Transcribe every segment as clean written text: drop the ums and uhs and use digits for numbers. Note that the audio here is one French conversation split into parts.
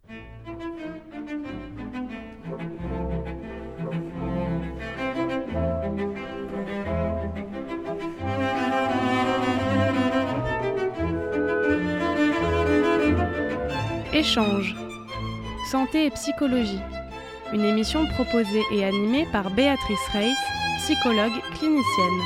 Échange. Santé et psychologie. Une émission proposée et animée par Béatrice Reiss, psychologue clinicienne.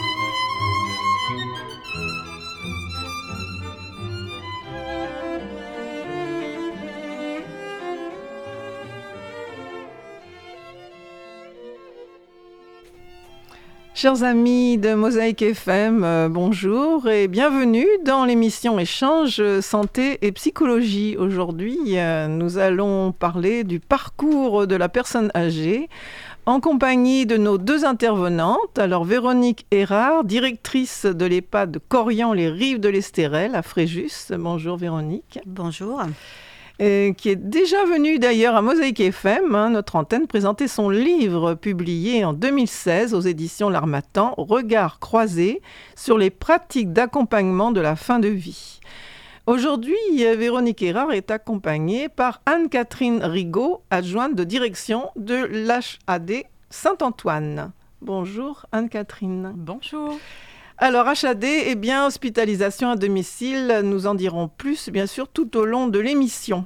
Chers amis de Mosaïque FM, bonjour et bienvenue dans l'émission Échange Santé et Psychologie. Aujourd'hui, nous allons parler du parcours de la personne âgée en compagnie de nos deux intervenantes. Alors Véronique Erard, directrice de l'EHPAD Corian les Rives de l'Estérel à Fréjus. Bonjour Véronique. Bonjour. Qui est déjà venu d'ailleurs à Mosaïque FM, notre antenne, présenter son livre publié en 2016 aux éditions L'Harmattan, Regards croisés sur les pratiques d'accompagnement de la fin de vie. Aujourd'hui, Véronique Erard est accompagnée par Anne-Catherine Rigaud, adjointe de direction de l'HAD Saint-Antoine. Bonjour Anne-Catherine. Bonjour. Alors, HAD, hospitalisation à domicile, nous en dirons plus, bien sûr, tout au long de l'émission.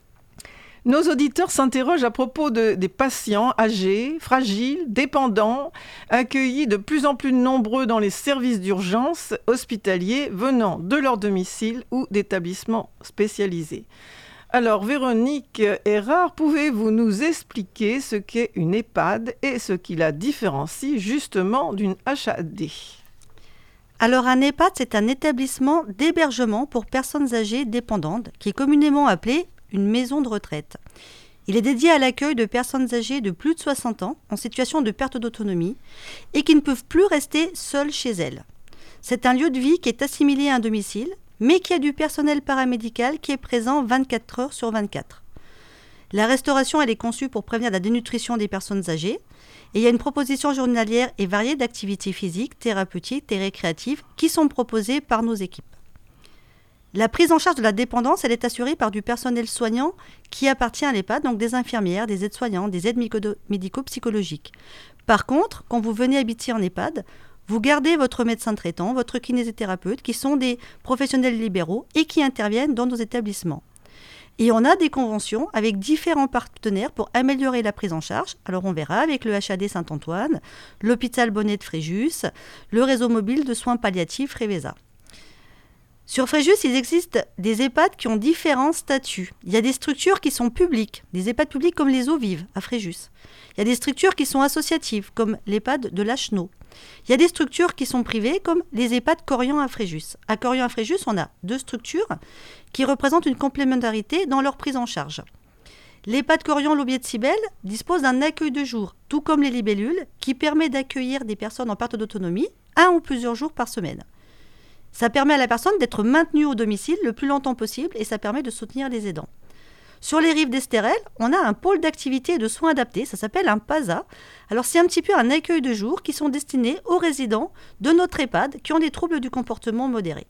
Nos auditeurs s'interrogent à propos des patients âgés, fragiles, dépendants, accueillis de plus en plus nombreux dans les services d'urgence hospitaliers venant de leur domicile ou d'établissements spécialisés. Alors, Véronique Erard, pouvez-vous nous expliquer ce qu'est une EHPAD et ce qui la différencie justement d'une HAD ? Alors un EHPAD, c'est un établissement d'hébergement pour personnes âgées dépendantes qui est communément appelé une maison de retraite. Il est dédié à l'accueil de personnes âgées de plus de 60 ans en situation de perte d'autonomie et qui ne peuvent plus rester seules chez elles. C'est un lieu de vie qui est assimilé à un domicile, mais qui a du personnel paramédical qui est présent 24 heures sur 24. La restauration, elle est conçue pour prévenir la dénutrition des personnes âgées. Et il y a une proposition journalière et variée d'activités physiques, thérapeutiques et récréatives qui sont proposées par nos équipes. La prise en charge de la dépendance, elle est assurée par du personnel soignant qui appartient à l'EHPAD, donc des infirmières, des aides-soignants, des aides médico-psychologiques. Par contre, quand vous venez habiter en EHPAD, vous gardez votre médecin traitant, votre kinésithérapeute, qui sont des professionnels libéraux et qui interviennent dans nos établissements. Et on a des conventions avec différents partenaires pour améliorer la prise en charge. Alors on verra avec le HAD Saint-Antoine, l'hôpital Bonnet de Fréjus, le réseau mobile de soins palliatifs Révéza. Sur Fréjus, il existe des EHPAD qui ont différents statuts. Il y a des structures qui sont publiques, des EHPAD publics comme les Eaux Vives à Fréjus. Il y a des structures qui sont associatives comme l'EHPAD de l'Achenot. Il y a des structures qui sont privées comme les EHPAD Corian à Fréjus. À Corian à Fréjus, on a deux structures qui représentent une complémentarité dans leur prise en charge. L'EHPAD Corian L'Aubier de Cybèle dispose d'un accueil de jour, tout comme les libellules, qui permet d'accueillir des personnes en perte d'autonomie 1 ou plusieurs jours par semaine. Ça permet à la personne d'être maintenue au domicile le plus longtemps possible et ça permet de soutenir les aidants. Sur les rives d'Estérel, on a un pôle d'activité et de soins adaptés, ça s'appelle un PASA. Alors c'est un petit peu un accueil de jour qui sont destinés aux résidents de notre EHPAD qui ont des troubles du comportement modérés.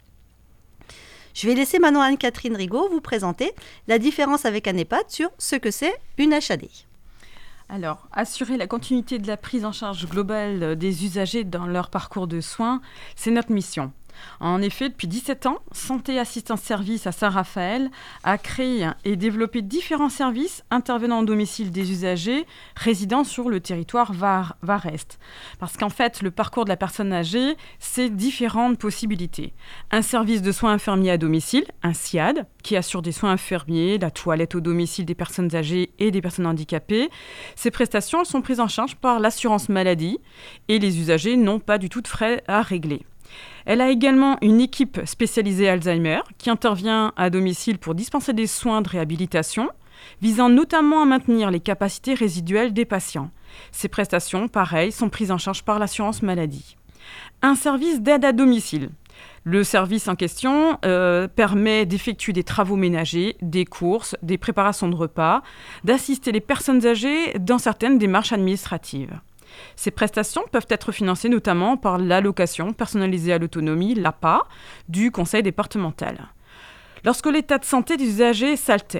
Je vais laisser maintenant Anne-Catherine Rigaud vous présenter la différence avec un EHPAD sur ce que c'est une HAD. Alors, assurer la continuité de la prise en charge globale des usagers dans leur parcours de soins, c'est notre mission. En effet, depuis 17 ans, Santé Assistance Service à Saint-Raphaël a créé et développé différents services intervenant au domicile des usagers résidant sur le territoire Var-Est. Parce qu'en fait, le parcours de la personne âgée, c'est différentes possibilités. Un service de soins infirmiers à domicile, un SIAD, qui assure des soins infirmiers, la toilette au domicile des personnes âgées et des personnes handicapées. Ces prestations, elles sont prises en charge par l'assurance maladie et les usagers n'ont pas du tout de frais à régler. Elle a également une équipe spécialisée Alzheimer qui intervient à domicile pour dispenser des soins de réhabilitation, visant notamment à maintenir les capacités résiduelles des patients. Ces prestations, pareil, sont prises en charge par l'assurance maladie. Un service d'aide à domicile. Le service en question permet d'effectuer des travaux ménagers, des courses, des préparations de repas, d'assister les personnes âgées dans certaines démarches administratives. Ces prestations peuvent être financées notamment par l'allocation personnalisée à l'autonomie, l'APA, du conseil départemental. Lorsque l'état de santé des usagers s'altère,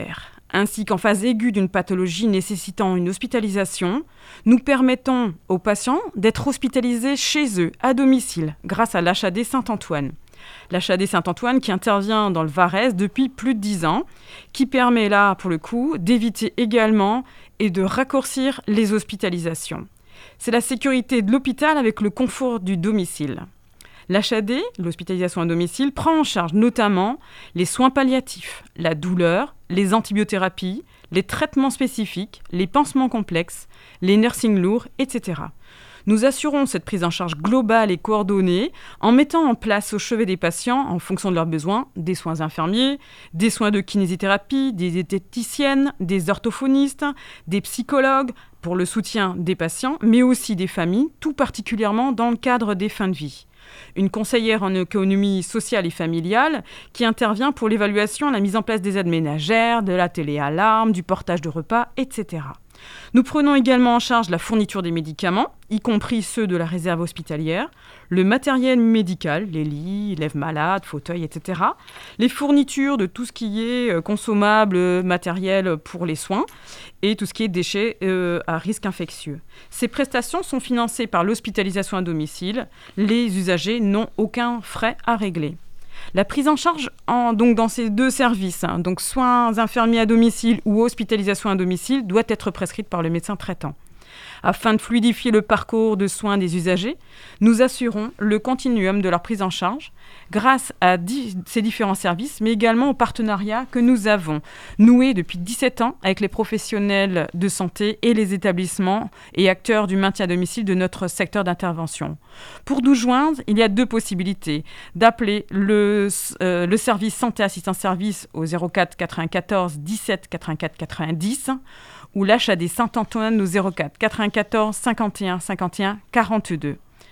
ainsi qu'en phase aiguë d'une pathologie nécessitant une hospitalisation, nous permettons aux patients d'être hospitalisés chez eux, à domicile, grâce à l'HAD Saint-Antoine. L'HAD Saint-Antoine qui intervient dans le Varese depuis plus de 10 ans, qui permet là, pour le coup, d'éviter également et de raccourcir les hospitalisations. C'est la sécurité de l'hôpital avec le confort du domicile. L'HAD, l'hospitalisation à domicile, prend en charge notamment les soins palliatifs, la douleur, les antibiothérapies, les traitements spécifiques, les pansements complexes, les nursings lourds, etc. Nous assurons cette prise en charge globale et coordonnée en mettant en place au chevet des patients, en fonction de leurs besoins, des soins infirmiers, des soins de kinésithérapie, des diététiciennes, des orthophonistes, des psychologues pour le soutien des patients, mais aussi des familles, tout particulièrement dans le cadre des fins de vie. Une conseillère en économie sociale et familiale qui intervient pour l'évaluation et la mise en place des aides ménagères, de la téléalarme, du portage de repas, etc. Nous prenons également en charge la fourniture des médicaments, y compris ceux de la réserve hospitalière, le matériel médical, les lits, lève-malades, fauteuils, etc., les fournitures de tout ce qui est consommable, matériel pour les soins, et tout ce qui est déchets à risque infectieux. Ces prestations sont financées par l'hospitalisation à domicile. Les usagers n'ont aucun frais à régler. La prise en charge donc dans ces deux services, donc soins infirmiers à domicile ou hospitalisation à domicile, doit être prescrite par le médecin traitant. Afin de fluidifier le parcours de soins des usagers, nous assurons le continuum de leur prise en charge grâce à ces différents services, mais également au partenariat que nous avons noué depuis 17 ans avec les professionnels de santé et les établissements et acteurs du maintien à domicile de notre secteur d'intervention. Pour nous joindre, il y a deux possibilités. D'appeler le service santé assistance service au 04 94 17 84 90 ou l'HAD Saint-Antoine au 04 94 51 51 42.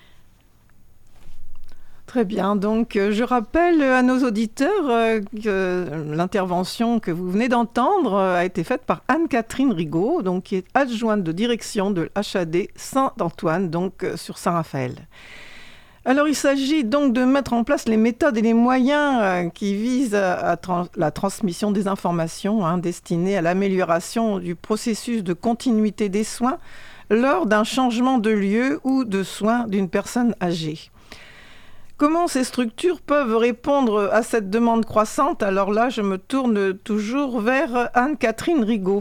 Très bien, donc je rappelle à nos auditeurs que l'intervention que vous venez d'entendre a été faite par Anne-Catherine Rigaud, donc, qui est adjointe de direction de l'HAD Saint-Antoine, donc sur Saint-Raphaël. Alors il s'agit donc de mettre en place les méthodes et les moyens qui visent à la transmission des informations destinées à l'amélioration du processus de continuité des soins lors d'un changement de lieu ou de soins d'une personne âgée. Comment ces structures peuvent répondre à cette demande croissante ? Alors là, je me tourne toujours vers Anne-Catherine Rigaud.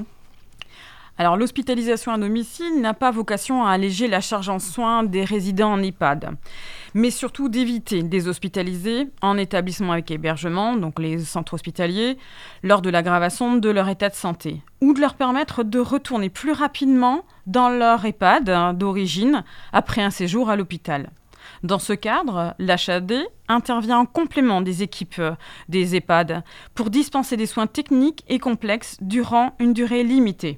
Alors, l'hospitalisation à domicile n'a pas vocation à alléger la charge en soins des résidents en EHPAD, mais surtout d'éviter de les hospitaliser en établissement avec hébergement, donc les centres hospitaliers, lors de l'aggravation de leur état de santé, ou de leur permettre de retourner plus rapidement dans leur EHPAD d'origine après un séjour à l'hôpital. Dans ce cadre, l'HAD intervient en complément des équipes des EHPAD pour dispenser des soins techniques et complexes durant une durée limitée.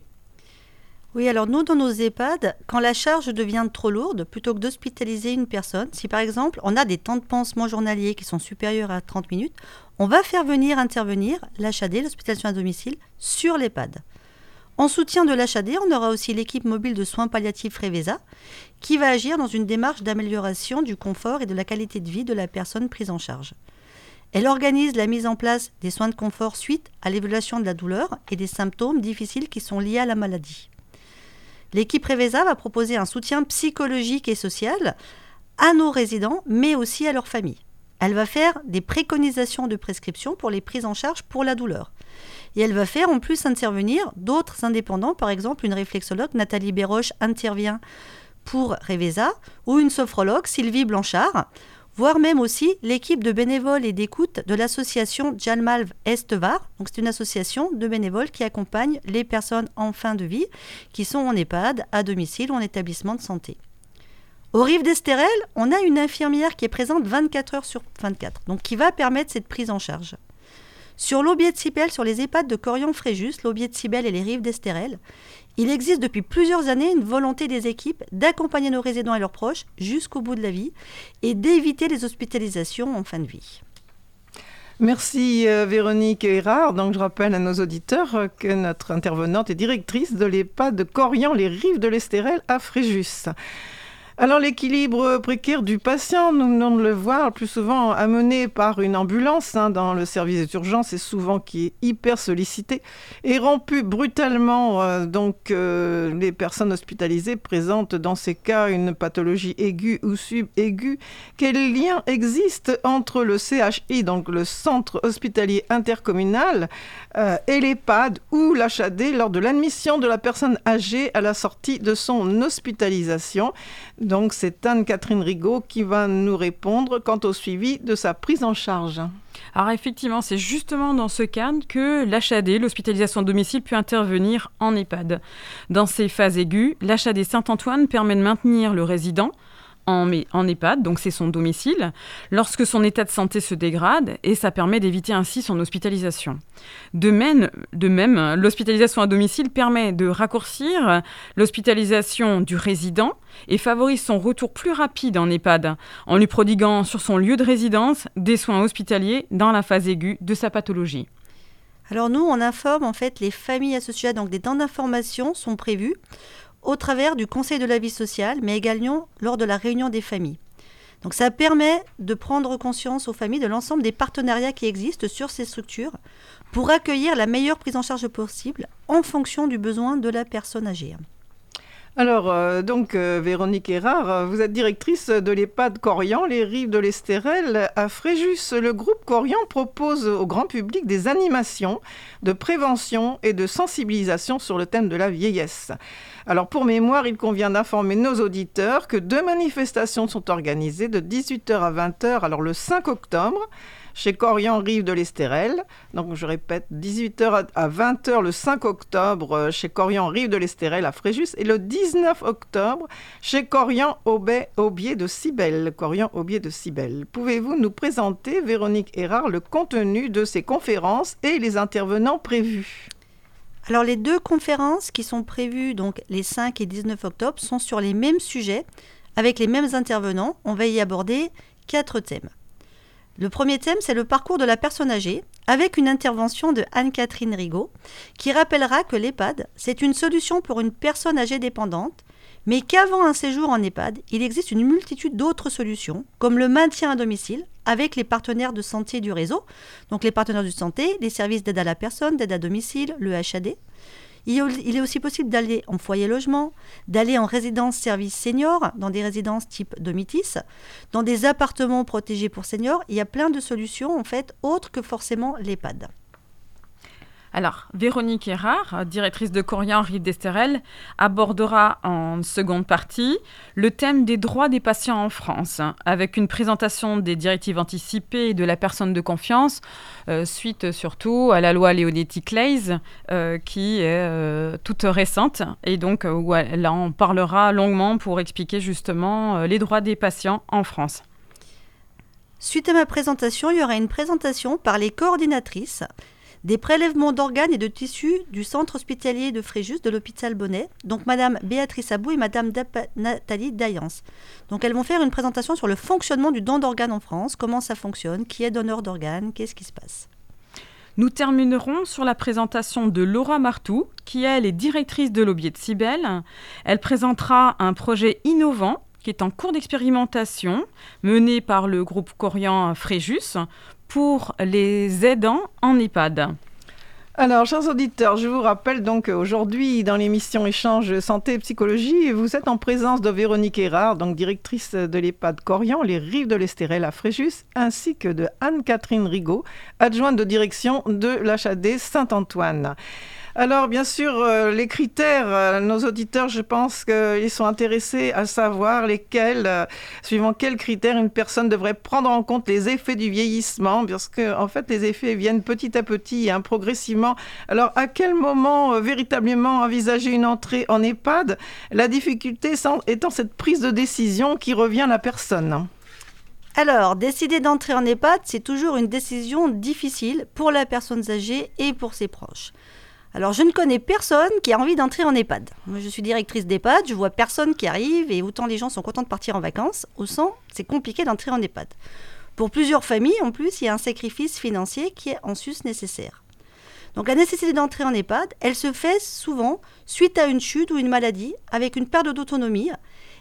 Oui, alors nous, dans nos EHPAD, quand la charge devient trop lourde, plutôt que d'hospitaliser une personne, si par exemple on a des temps de pansement journaliers qui sont supérieurs à 30 minutes, on va faire intervenir l'HAD, l'hospitalisation à domicile, sur l'EHPAD. En soutien de l'HAD, on aura aussi l'équipe mobile de soins palliatifs Revesa, qui va agir dans une démarche d'amélioration du confort et de la qualité de vie de la personne prise en charge. Elle organise la mise en place des soins de confort suite à l'évaluation de la douleur et des symptômes difficiles qui sont liés à la maladie. L'équipe Revesa va proposer un soutien psychologique et social à nos résidents, mais aussi à leurs familles. Elle va faire des préconisations de prescription pour les prises en charge pour la douleur. Et elle va faire en plus intervenir d'autres indépendants, par exemple une réflexologue, Nathalie Béroche, intervient pour Revesa, ou une sophrologue, Sylvie Blanchard, voire même aussi l'équipe de bénévoles et d'écoute de l'association Jalmalv Estevar. Donc c'est une association de bénévoles qui accompagne les personnes en fin de vie qui sont en EHPAD, à domicile ou en établissement de santé. Au Rives d'Estérel, on a une infirmière qui est présente 24 heures sur 24, donc qui va permettre cette prise en charge. Sur l'Aubier de Cybèle, sur les EHPAD de Corian-Fréjus, l'Aubier de Cybèle et les Rives d'Estérel, il existe depuis plusieurs années une volonté des équipes d'accompagner nos résidents et leurs proches jusqu'au bout de la vie et d'éviter les hospitalisations en fin de vie. Merci Véronique Erard. Donc je rappelle à nos auditeurs que notre intervenante est directrice de l'EHPAD de Corian, les Rives de l'Estérel à Fréjus. Alors l'équilibre précaire du patient, nous venons de le voir, le plus souvent amené par une ambulance dans le service d'urgence et souvent qui est hyper sollicité, et rompu brutalement. Les personnes hospitalisées présentent dans ces cas une pathologie aiguë ou subaiguë. Quel lien existe entre le CHI, donc le centre hospitalier intercommunal, et l'EHPAD ou l'HAD lors de l'admission de la personne âgée à la sortie de son hospitalisation? Donc, c'est Anne-Catherine Rigaud qui va nous répondre quant au suivi de sa prise en charge. Alors effectivement, c'est justement dans ce cadre que l'HAD, l'hospitalisation à domicile, peut intervenir en EHPAD. Dans ces phases aiguës, l'HAD Saint-Antoine permet de maintenir le résident en EHPAD, donc c'est son domicile, lorsque son état de santé se dégrade, et ça permet d'éviter ainsi son hospitalisation. De même, l'hospitalisation à domicile permet de raccourcir l'hospitalisation du résident et favorise son retour plus rapide en EHPAD, en lui prodiguant sur son lieu de résidence des soins hospitaliers dans la phase aiguë de sa pathologie. Alors nous, on informe en fait les familles associées, donc des temps d'information sont prévus au travers du Conseil de la vie sociale, mais également lors de la réunion des familles. Donc ça permet de prendre conscience aux familles de l'ensemble des partenariats qui existent sur ces structures pour accueillir la meilleure prise en charge possible en fonction du besoin de la personne âgée. Alors, Véronique Erard, vous êtes directrice de l'EHPAD Corian, les Rives de l'Estérel à Fréjus. Le groupe Corian propose au grand public des animations de prévention et de sensibilisation sur le thème de la vieillesse. Alors, pour mémoire, il convient d'informer nos auditeurs que 2 manifestations sont organisées de 18h à 20h, alors le 5 octobre, chez Corian, Rives de l'Estérel. Donc, je répète, 18h à 20h le 5 octobre chez Corian, Rives de l'Estérel à Fréjus. Et le 19 octobre chez Corian, Aubier de Cybèle. Corian, Aubier de Cybèle. Pouvez-vous nous présenter, Véronique Erard, le contenu de ces conférences et les intervenants prévus ? Alors, les 2 conférences qui sont prévues, donc les 5 et 19 octobre, sont sur les mêmes sujets, avec les mêmes intervenants. On va y aborder 4 thèmes. Le premier thème, c'est le parcours de la personne âgée, avec une intervention de Anne-Catherine Rigaud, qui rappellera que l'EHPAD, c'est une solution pour une personne âgée dépendante, mais qu'avant un séjour en EHPAD, il existe une multitude d'autres solutions, comme le maintien à domicile, avec les partenaires de santé du réseau, donc les partenaires de santé, les services d'aide à la personne, d'aide à domicile, le HAD. Il est aussi possible d'aller en foyer logement, d'aller en résidence service senior, dans des résidences type Domitis, dans des appartements protégés pour seniors. Il y a plein de solutions, en fait, autres que forcément l'EHPAD. Alors, Véronique Erard, directrice de Corian, Rives d'Estérel, abordera en seconde partie le thème des droits des patients en France, avec une présentation des directives anticipées et de la personne de confiance, suite surtout à la loi Leonetti-Claeys, qui est toute récente, et donc où elle en parlera longuement pour expliquer justement les droits des patients en France. Suite à ma présentation, il y aura une présentation par les coordinatrices des prélèvements d'organes et de tissus du centre hospitalier de Fréjus de l'hôpital Bonnet, donc Madame Béatrice Abou et Madame Nathalie Dayance. Donc elles vont faire une présentation sur le fonctionnement du don d'organes en France, comment ça fonctionne, qui est donneur d'organes, qu'est-ce qui se passe. Nous terminerons sur la présentation de Laura Martou, qui elle est directrice de l'Aubier de Cybèle. Elle présentera un projet innovant qui est en cours d'expérimentation, mené par le groupe Corian Fréjus, pour les aidants en EHPAD. Alors, chers auditeurs, je vous rappelle donc qu'aujourd'hui, dans l'émission Échange Santé et Psychologie, vous êtes en présence de Véronique Erard, donc directrice de l'EHPAD Corian, les Rives de l'Estérel à Fréjus, ainsi que de Anne-Catherine Rigaud, adjointe de direction de l'HAD Saint-Antoine. Alors, bien sûr, les critères, nos auditeurs, je pense qu'ils sont intéressés à savoir suivant quels critères une personne devrait prendre en compte les effets du vieillissement, parce que, en fait, les effets viennent petit à petit, progressivement. Alors, à quel moment véritablement envisager une entrée en EHPAD? La difficulté étant cette prise de décision qui revient à la personne. Alors, décider d'entrer en EHPAD, c'est toujours une décision difficile pour la personne âgée et pour ses proches. Alors, je ne connais personne qui a envie d'entrer en EHPAD. Moi, je suis directrice d'EHPAD, je vois personne qui arrive et autant les gens sont contents de partir en vacances, autant c'est compliqué d'entrer en EHPAD. Pour plusieurs familles, en plus, il y a un sacrifice financier qui est en sus nécessaire. Donc, la nécessité d'entrer en EHPAD, elle se fait souvent suite à une chute ou une maladie avec une perte d'autonomie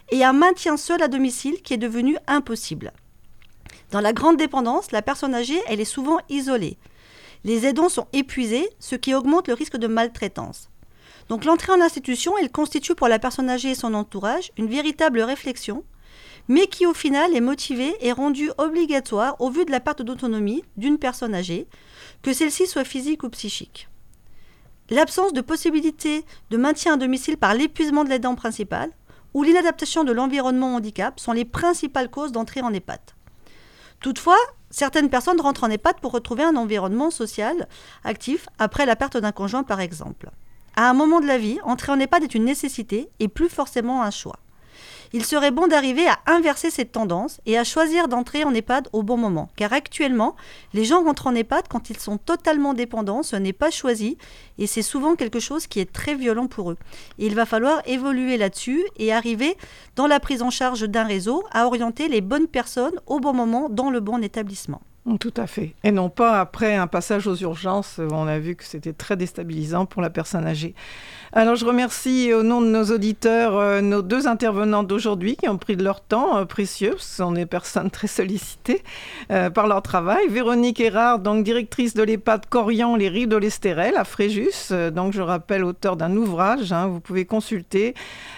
et un maintien seul à domicile qui est devenu impossible. Dans la grande dépendance, la personne âgée, elle est souvent isolée. Les aidants sont épuisés, ce qui augmente le risque de maltraitance. Donc l'entrée en institution, elle constitue pour la personne âgée et son entourage une véritable réflexion, mais qui au final est motivée et rendue obligatoire au vu de la perte d'autonomie d'une personne âgée, que celle-ci soit physique ou psychique. L'absence de possibilité de maintien à domicile par l'épuisement de l'aidant principal ou l'inadaptation de l'environnement au handicap sont les principales causes d'entrée en EHPAD. Toutefois, certaines personnes rentrent en EHPAD pour retrouver un environnement social actif après la perte d'un conjoint par exemple. À un moment de la vie, entrer en EHPAD est une nécessité et plus forcément un choix. Il serait bon d'arriver à inverser cette tendance et à choisir d'entrer en EHPAD au bon moment. Car actuellement, les gens rentrent en EHPAD quand ils sont totalement dépendants, ce n'est pas choisi et c'est souvent quelque chose qui est très violent pour eux. Et il va falloir évoluer là-dessus et arriver dans la prise en charge d'un réseau à orienter les bonnes personnes au bon moment dans le bon établissement. Tout à fait. Et non pas après un passage aux urgences, on a vu que c'était très déstabilisant pour la personne âgée. Alors je remercie au nom de nos auditeurs nos deux intervenants d'aujourd'hui qui ont pris de leur temps précieux. Ce sont des personnes très sollicitées par leur travail. Véronique Erard, donc directrice de l'EHPAD Corian, les Rives de l'Estérel à Fréjus. Donc je rappelle, auteur d'un ouvrage, vous pouvez consulter,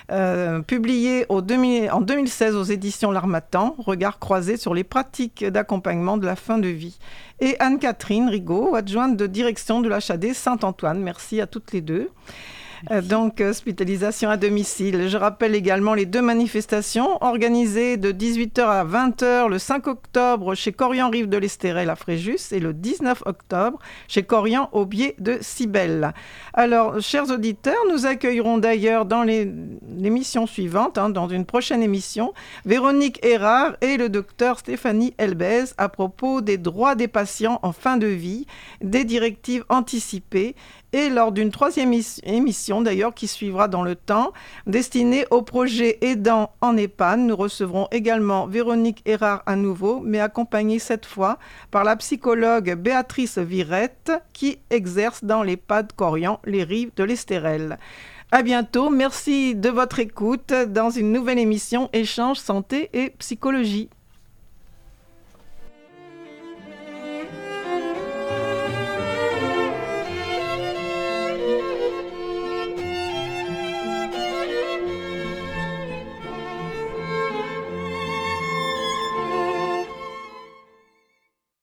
publié en 2016 aux éditions L'Harmattan, Regard croisé sur les pratiques d'accompagnement de la fin de vie. Et Anne-Catherine Rigaud, adjointe de direction de l'HAD Saint-Antoine. Merci à toutes les deux. Donc, hospitalisation à domicile. Je rappelle également les deux manifestations organisées de 18h à 20h le 5 octobre chez Corian Rives de l'Estérel à Fréjus et le 19 octobre chez Corian au Biais de Cybèle. Alors, chers auditeurs, nous accueillerons d'ailleurs dans l'émission suivante, dans une prochaine émission, Véronique Erard et le docteur Stéphanie Elbez à propos des droits des patients en fin de vie, des directives anticipées et lors d'une troisième émission d'ailleurs qui suivra dans le temps, destinée au projet aidant en EHPAD. Nous recevrons également Véronique Erard à nouveau, mais accompagnée cette fois par la psychologue Béatrice Virette qui exerce dans l'EHPAD Corian, les Rives de l'Estérel. À bientôt, merci de votre écoute dans une nouvelle émission Échange Santé et Psychologie.